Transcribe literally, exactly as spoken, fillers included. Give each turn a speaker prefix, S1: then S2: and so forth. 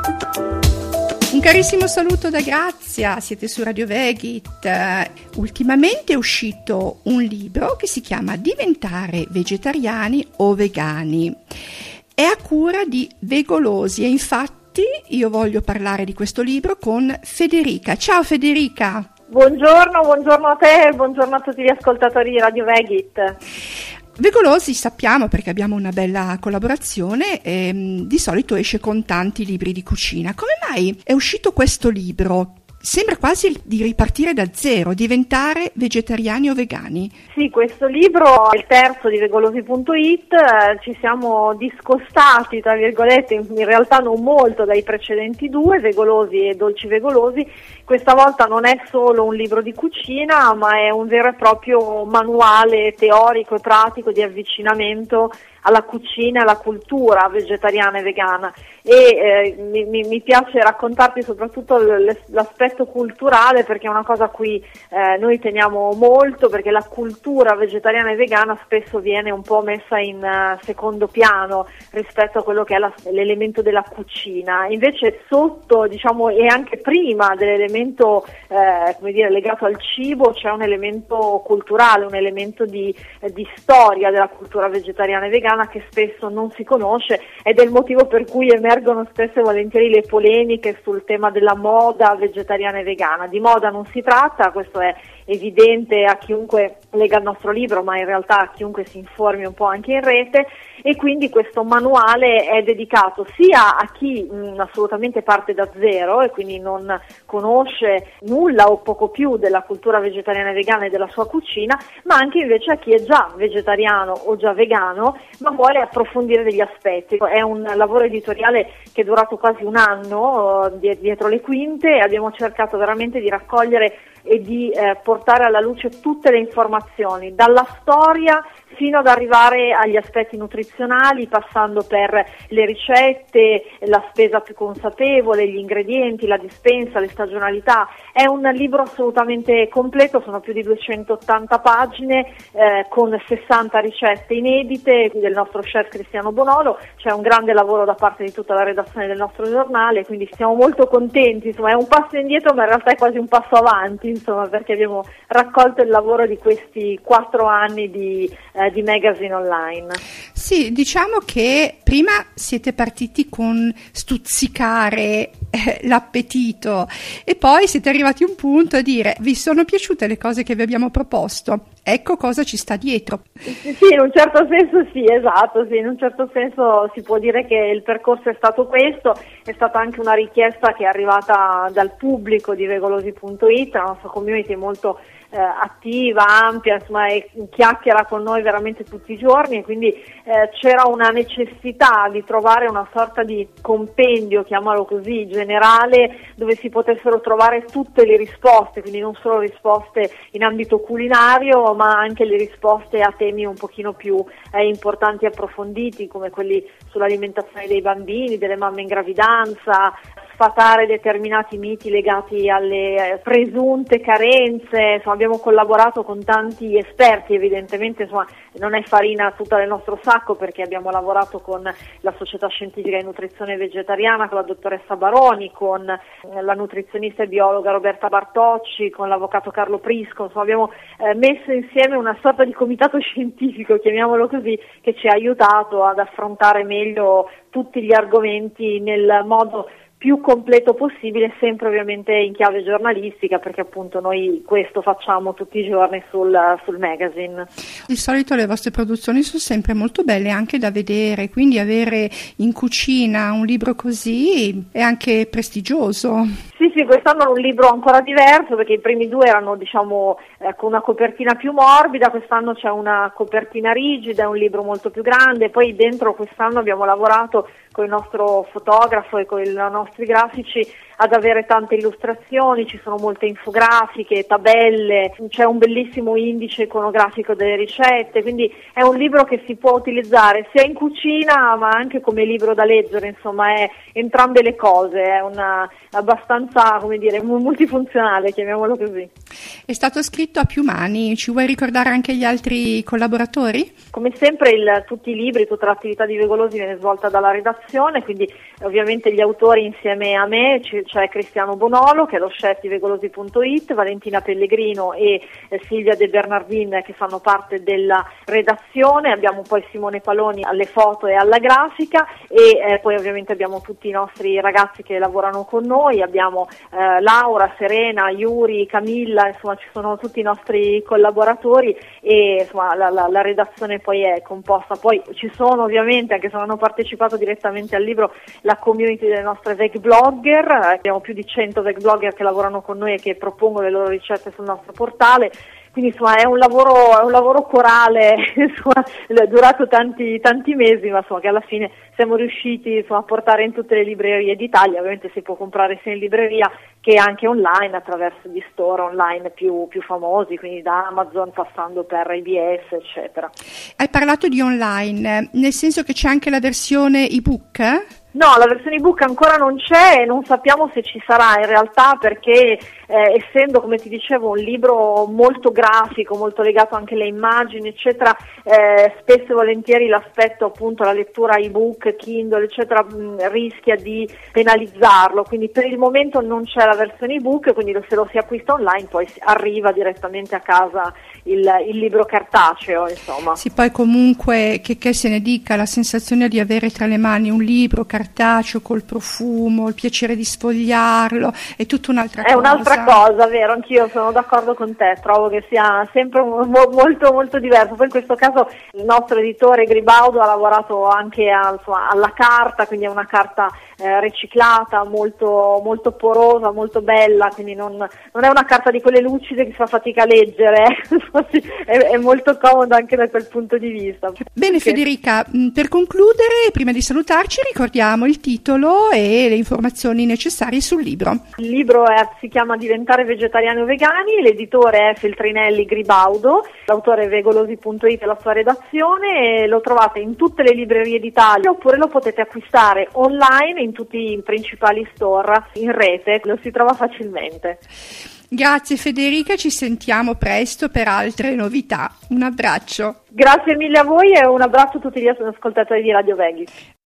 S1: Un carissimo saluto da Grazia, siete su Radio Vegit. Ultimamente è uscito un libro che si chiama Diventare vegetariani o vegani. È a cura di Vegolosi e infatti io voglio parlare di questo libro con Federica. Ciao Federica!
S2: Buongiorno, buongiorno a te e buongiorno a tutti gli ascoltatori di Radio Vegit.
S1: Vegolosi sappiamo, perché abbiamo una bella collaborazione, ehm, di solito esce con tanti libri di cucina. Come mai è uscito questo libro? Sembra quasi di ripartire da zero, diventare vegetariani o vegani.
S2: Sì, questo libro è il terzo di Vegolosi punto it, eh, ci siamo discostati, tra virgolette, in realtà non molto dai precedenti due, Vegolosi e Dolci Vegolosi. Questa volta non è solo un libro di cucina, ma è un vero e proprio manuale teorico e pratico di avvicinamento alla cucina e alla cultura vegetariana e vegana. E eh, mi, mi piace raccontarti soprattutto l'aspetto culturale, perché è una cosa a cui eh, noi teniamo molto, perché la cultura vegetariana e vegana spesso viene un po' messa in uh, secondo piano rispetto a quello che è la, l'elemento della cucina. Invece sotto, diciamo, e anche prima dell'elemento eh, come dire, legato al cibo, c'è un elemento culturale, un elemento di, eh, di storia della cultura vegetariana e vegana che spesso non si conosce, ed è il motivo per cui emergono spesso e volentieri le polemiche sul tema della moda vegetariana e vegana. Di moda non si tratta, questo è evidente a chiunque lega il nostro libro, ma in realtà a chiunque si informi un po' anche in rete, e quindi questo manuale è dedicato sia a chi mh, assolutamente parte da zero e quindi non conosce nulla o poco più della cultura vegetariana e vegana e della sua cucina, ma anche invece a chi è già vegetariano o già vegano ma vuole approfondire degli aspetti. È un lavoro editoriale che è durato quasi un anno uh, dietro le quinte, e abbiamo cercato veramente di raccogliere e di eh, portare alla luce tutte le informazioni, dalla storia fino ad arrivare agli aspetti nutrizionali, passando per le ricette, la spesa più consapevole, gli ingredienti, la dispensa, le stagionalità. È un libro assolutamente completo, sono più di duecentottanta pagine eh, con sessanta ricette inedite del nostro chef Cristiano Bonolo. C'è un grande lavoro da parte di tutta la redazione del nostro giornale, quindi siamo molto contenti. Insomma, è un passo indietro, ma in realtà è quasi un passo avanti, insomma, perché abbiamo raccolto il lavoro di questi quattro anni di eh, di magazine online.
S1: Sì, diciamo che prima siete partiti con stuzzicare eh, l'appetito e poi siete arrivati a un punto a dire: vi sono piaciute le cose che vi abbiamo proposto, ecco cosa ci sta dietro.
S2: Sì, sì, in un certo senso sì, esatto, sì, in un certo senso si può dire che il percorso è stato questo. È stata anche una richiesta che è arrivata dal pubblico di Vegolosi punto it, la nostra community è molto Eh, attiva, ampia, insomma, e chiacchiera con noi veramente tutti i giorni, e quindi eh, c'era una necessità di trovare una sorta di compendio, chiamalo così, generale, dove si potessero trovare tutte le risposte, quindi non solo risposte in ambito culinario, ma anche le risposte a temi un pochino più eh, importanti e approfonditi, come quelli sull'alimentazione dei bambini, delle mamme in gravidanza, sfatare determinati miti legati alle presunte carenze. Insomma, abbiamo collaborato con tanti esperti, evidentemente, insomma, non è farina tutta del nostro sacco, perché abbiamo lavorato con la Società Scientifica di Nutrizione Vegetariana, con la dottoressa Baroni, con la nutrizionista e biologa Roberta Bartocci, con l'avvocato Carlo Prisco. Insomma, abbiamo eh, messo insieme una sorta di comitato scientifico, chiamiamolo così, che ci ha aiutato ad affrontare meglio tutti gli argomenti nel modo più completo possibile, sempre ovviamente in chiave giornalistica, perché appunto noi questo facciamo tutti i giorni sul, sul magazine.
S1: Di solito le vostre produzioni sono sempre molto belle anche da vedere, quindi avere in cucina un libro così è anche prestigioso.
S2: Sì, sì, quest'anno è un libro ancora diverso, perché i primi due erano, diciamo, eh, con una copertina più morbida, quest'anno c'è una copertina rigida, è un libro molto più grande. Poi dentro quest'anno abbiamo lavorato con il nostro fotografo e con i nostri grafici ad avere tante illustrazioni, ci sono molte infografiche, tabelle, c'è un bellissimo indice iconografico delle ricette, quindi è un libro che si può utilizzare sia in cucina ma anche come libro da leggere, insomma è entrambe le cose, è una abbastanza, come dire, multifunzionale, chiamiamolo così.
S1: È stato scritto a più mani, ci vuoi ricordare anche gli altri collaboratori?
S2: Come sempre il, tutti i libri, tutta l'attività di Vegolosi viene svolta dalla redazione, quindi ovviamente gli autori insieme a me, c- c'è Cristiano Bonolo che è lo chef di vegolosi punto it, Valentina Pellegrino e eh, Silvia De Bernardin che fanno parte della redazione, abbiamo poi Simone Paloni alle foto e alla grafica e eh, poi ovviamente abbiamo tutti i nostri ragazzi che lavorano con noi, abbiamo eh, Laura, Serena, Yuri, Camilla, insomma ci sono tutti i nostri collaboratori e insomma la, la, la redazione poi è composta, poi ci sono ovviamente, anche se non hanno partecipato direttamente al libro, la community delle nostre veg blogger, abbiamo più di cento veg blogger che lavorano con noi e che propongono le loro ricette sul nostro portale. Quindi insomma è un lavoro, è un lavoro corale, insomma, è durato tanti, tanti mesi, ma insomma che alla fine siamo riusciti insomma, a portare in tutte le librerie d'Italia. Ovviamente si può comprare sia in libreria che anche online attraverso gli store online più, più famosi, quindi da Amazon passando per I B S eccetera.
S1: Hai parlato di online, nel senso che c'è anche la versione ebook?
S2: No, la versione ebook ancora non c'è e non sappiamo se ci sarà in realtà perché eh, essendo, come ti dicevo, un libro molto grafico, molto legato anche alle immagini eccetera, eh, spesso e volentieri l'aspetto appunto la lettura ebook, Kindle eccetera mh, rischia di penalizzarlo, quindi per il momento non c'è la versione ebook, quindi se lo si acquista online poi arriva direttamente a casa il, il libro cartaceo, insomma.
S1: Sì, poi comunque che, che se ne dica, la sensazione di avere tra le mani un libro cartaceo col profumo, il piacere di sfogliarlo, è tutta un'altra
S2: è
S1: cosa.
S2: È un'altra cosa, vero, anch'io sono d'accordo con te, trovo che sia sempre mo- molto molto diverso. Poi in questo caso il nostro editore Gribaudo ha lavorato anche a, insomma, alla carta, quindi è una carta eh, riciclata, molto molto porosa, molto bella, quindi non, non è una carta di quelle lucide che si fa fatica a leggere, è, è molto comoda anche da quel punto di vista.
S1: Bene
S2: Perché...
S1: Federica, per concludere, prima di salutarci, ricordiamo il titolo e le informazioni necessarie sul libro.
S2: Il libro è, si chiama Diventare vegetariani o vegani, l'editore è Feltrinelli Gribaudo, l'autore è vegolosi punto it e la sua redazione, e lo trovate in tutte le librerie d'Italia oppure lo potete acquistare online in tutti i principali store in rete, lo si trova facilmente.
S1: Grazie Federica, ci sentiamo presto per altre novità. Un abbraccio.
S2: Grazie mille a voi e un abbraccio a tutti gli ascoltatori di Radio Veghi.